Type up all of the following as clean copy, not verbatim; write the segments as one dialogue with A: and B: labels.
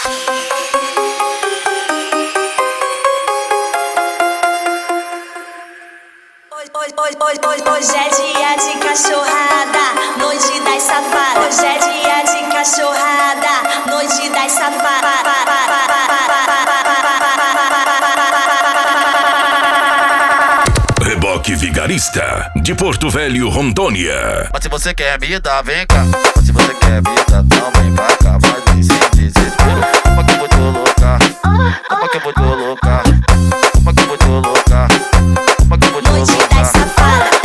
A: Hoje é dia de cachorrada, noite das safadas. Hoje é dia de cachorrada, noite das safadas.
B: Reboque Vigarista, de Porto Velho, Rondônia.
C: Mas se você quer me dar, vem cá. Mas se você quer me dar, então vem pra cá. Mas vem sem desespero. Como é que eu vou te colocar? Como é que eu vou te colocar? Como é que eu vou te colocar? Como é que eu vou te
A: Noite
C: colocar?
A: das safadas,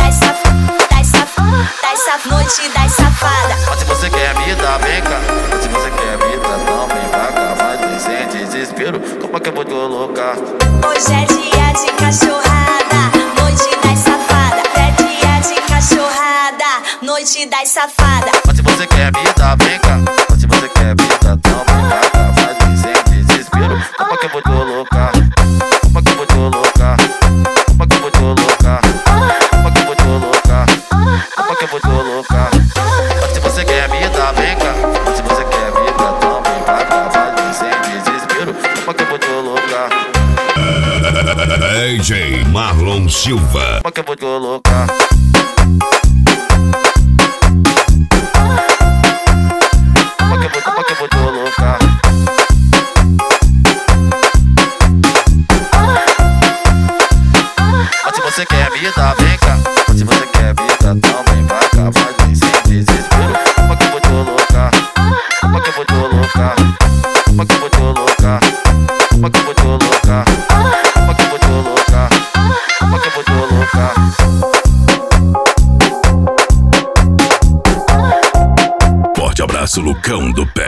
A: noite das safadas.
C: Mas se você quer me dar, vem cá. Mas se você quer me dar, então vem pra cá. Mas vem sem desespero. Como é que eu vou te colocar?
A: Hoje é dia de cachorrada, noite das safadas. É dia de cachorrada, noite das safadas.
C: Mas se você quer me dar, vem cá. Mas se você quer me dar, então vem pra cá. Mas vem sem desespero. Como é que eu vou te colocar? Como é que eu vou te colocar? Como é que eu vou te colocar? Como é que eu vou te colocar? Como é que eu vou te colocar? Mas se você quer me dar, vem cá. Mas se você quer me dar, então vem pra cá. Mas vem sem desespero. Como é que eu vou te colocar?
B: DJ Marlon Silva.
C: Como é que eu vou te colocar? Como é que eu vou te colocar? Mas se você quer me dar, vem cá. Mas se você quer me dar, então vem pra cá. Mas vem sem desespero. Como é que eu vou te colocar? Como é que eu vou te colocar? Como é que eu vou te colocar? Como é que eu vou te colocar? Como é que eu vou te colocar? Como é que eu vou te colocar?
B: Forte abraço, Lucão do Pé.